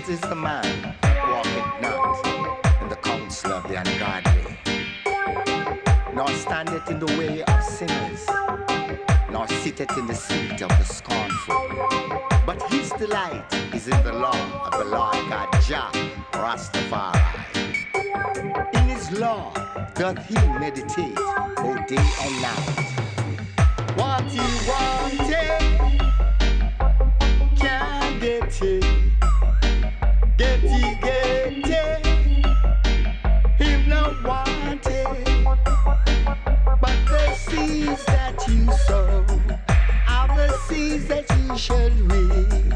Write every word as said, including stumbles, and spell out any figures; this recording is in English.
Wise is the man that walketh not in the counsel of the ungodly, nor standeth in the way of sinners, nor sitteth in the seat of the scornful. But his delight is in the law of the Lord God Jah Rastafari. In his law doth he meditate both day and night. What he wanted, can't get it. Get it, get it. Him not want it. But the seeds that you sow are the seeds that you shall reap.